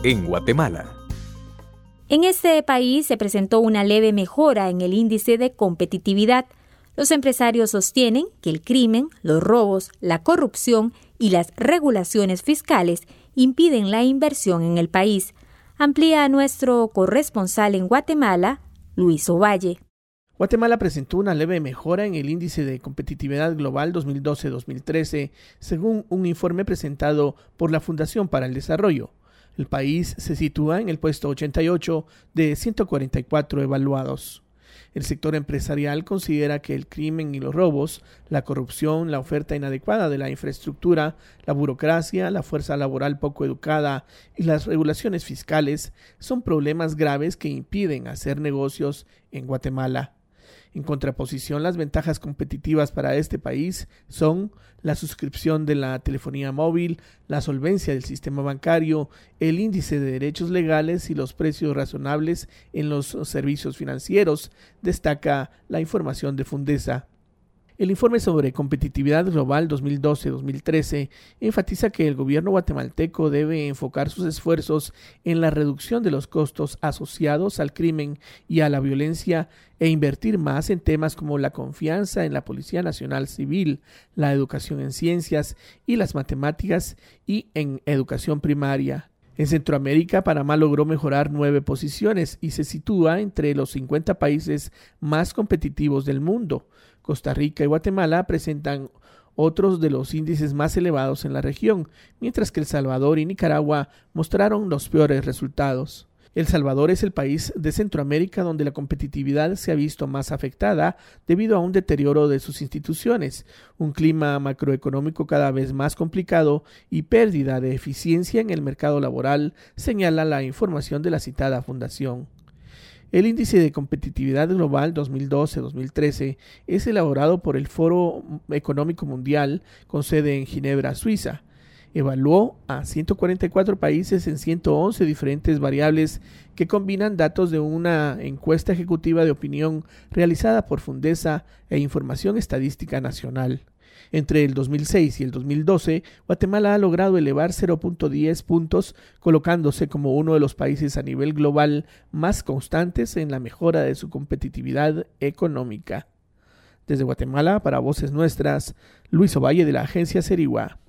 en Guatemala. En este país se presentó una leve mejora en el índice de competitividad. Los empresarios sostienen que el crimen, los robos, la corrupción y las regulaciones fiscales impiden la inversión en el país. Amplía nuestro corresponsal en Guatemala, Luis Ovalle. Guatemala presentó una leve mejora en el índice de competitividad global 2012-2013, según un informe presentado por la Fundación para el Desarrollo. El país se sitúa en el puesto 88 de 144 evaluados. El sector empresarial considera que el crimen y los robos, la corrupción, la oferta inadecuada de la infraestructura, la burocracia, la fuerza laboral poco educada y las regulaciones fiscales son problemas graves que impiden hacer negocios en Guatemala. En contraposición, las ventajas competitivas para este país son la suscripción de la telefonía móvil, la solvencia del sistema bancario, el índice de derechos legales y los precios razonables en los servicios financieros, destaca la información de Fundesa. El informe sobre competitividad global 2012-2013 enfatiza que el gobierno guatemalteco debe enfocar sus esfuerzos en la reducción de los costos asociados al crimen y a la violencia e invertir más en temas como la confianza en la Policía Nacional Civil, la educación en ciencias y las matemáticas y en educación primaria. En Centroamérica, Panamá logró mejorar 9 posiciones y se sitúa entre los 50 países más competitivos del mundo. Costa Rica y Guatemala presentan otros de los índices más elevados en la región, mientras que El Salvador y Nicaragua mostraron los peores resultados. El Salvador es el país de Centroamérica donde la competitividad se ha visto más afectada debido a un deterioro de sus instituciones, un clima macroeconómico cada vez más complicado y pérdida de eficiencia en el mercado laboral, señala la información de la citada fundación. El índice de competitividad global 2012-2013 es elaborado por el Foro Económico Mundial con sede en Ginebra, Suiza. Evaluó a 144 países en 111 diferentes variables que combinan datos de una encuesta ejecutiva de opinión realizada por Fundesa e Información Estadística Nacional. Entre el 2006 y el 2012, Guatemala ha logrado elevar 0.10 puntos, colocándose como uno de los países a nivel global más constantes en la mejora de su competitividad económica. Desde Guatemala, para Voces Nuestras, Luis Ovalle de la agencia Cerigua.